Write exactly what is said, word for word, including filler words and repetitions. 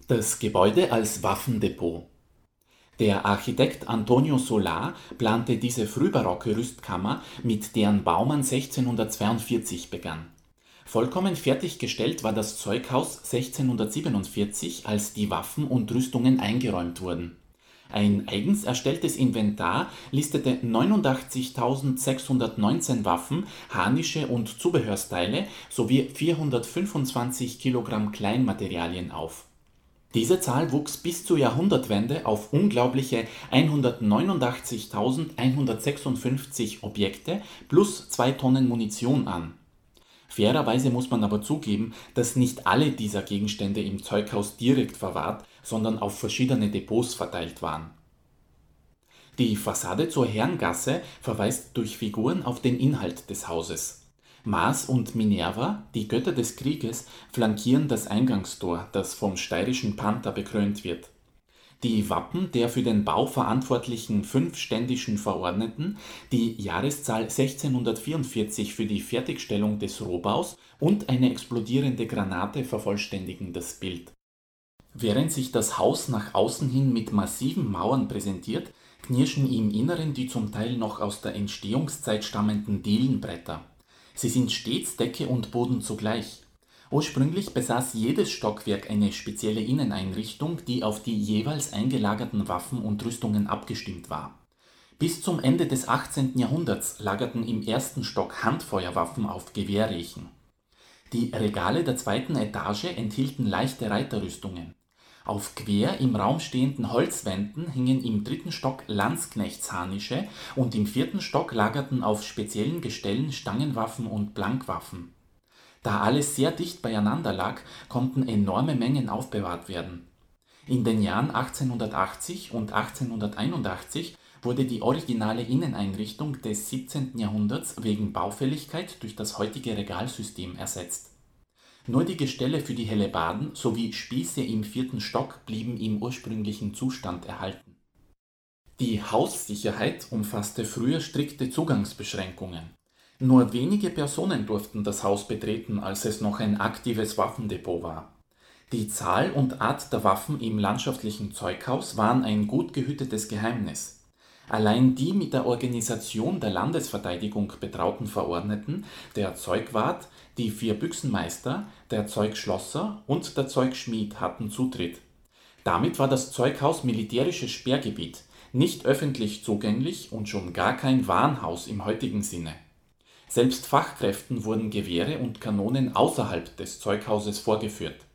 Das Gebäude als Waffendepot. Der Architekt Antonio Solá plante diese frühbarocke Rüstkammer, mit deren Bau man sechzehnhundertzweiundvierzig begann. Vollkommen fertiggestellt war das Zeughaus sechzehnhundertsiebenundvierzig, als die Waffen und Rüstungen eingeräumt wurden. Ein eigens erstelltes Inventar listete neunundachtzigtausendsechshundertneunzehn Waffen, Harnische und Zubehörsteile sowie vierhundertfünfundzwanzig Kilogramm Kleinmaterialien auf. Diese Zahl wuchs bis zur Jahrhundertwende auf unglaubliche hundertneunundachtzigtausendeinhundertsechsundfünfzig Objekte plus zwei Tonnen Munition an. Fairerweise muss man aber zugeben, dass nicht alle dieser Gegenstände im Zeughaus direkt verwahrt, sondern auf verschiedene Depots verteilt waren. Die Fassade zur Herrengasse verweist durch Figuren auf den Inhalt des Hauses. Mars und Minerva, die Götter des Krieges, flankieren das Eingangstor, das vom steirischen Panther bekrönt wird. Die Wappen der für den Bau verantwortlichen fünf ständischen Verordneten, die Jahreszahl sechzehnhundertvierundvierzig für die Fertigstellung des Rohbaus und eine explodierende Granate vervollständigen das Bild. Während sich das Haus nach außen hin mit massiven Mauern präsentiert, knirschen im Inneren die zum Teil noch aus der Entstehungszeit stammenden Dielenbretter. Sie sind stets Decke und Boden zugleich. Ursprünglich besaß jedes Stockwerk eine spezielle Inneneinrichtung, die auf die jeweils eingelagerten Waffen und Rüstungen abgestimmt war. Bis zum Ende des achtzehnten Jahrhunderts lagerten im ersten Stock Handfeuerwaffen auf Gewehrrechen. Die Regale der zweiten Etage enthielten leichte Reiterrüstungen. Auf quer im Raum stehenden Holzwänden hingen im dritten Stock Landsknechtsharnische und im vierten Stock lagerten auf speziellen Gestellen Stangenwaffen und Blankwaffen. Da alles sehr dicht beieinander lag, konnten enorme Mengen aufbewahrt werden. In den Jahren achtzehnhundertachtzig und achtzehnhunderteinundachtzig wurde die originale Inneneinrichtung des siebzehnten Jahrhunderts wegen Baufälligkeit durch das heutige Regalsystem ersetzt. Nur die Gestelle für die Hellebarden sowie Spieße im vierten Stock blieben im ursprünglichen Zustand erhalten. Die Haussicherheit umfasste früher strikte Zugangsbeschränkungen. Nur wenige Personen durften das Haus betreten, als es noch ein aktives Waffendepot war. Die Zahl und Art der Waffen im landschaftlichen Zeughaus waren ein gut gehütetes Geheimnis. Allein die mit der Organisation der Landesverteidigung betrauten Verordneten, der Zeugwart, die vier Büchsenmeister, der Zeugschlosser und der Zeugschmied hatten Zutritt. Damit war das Zeughaus militärisches Sperrgebiet, nicht öffentlich zugänglich und schon gar kein Warenhaus im heutigen Sinne. Selbst Fachkräften wurden Gewehre und Kanonen außerhalb des Zeughauses vorgeführt.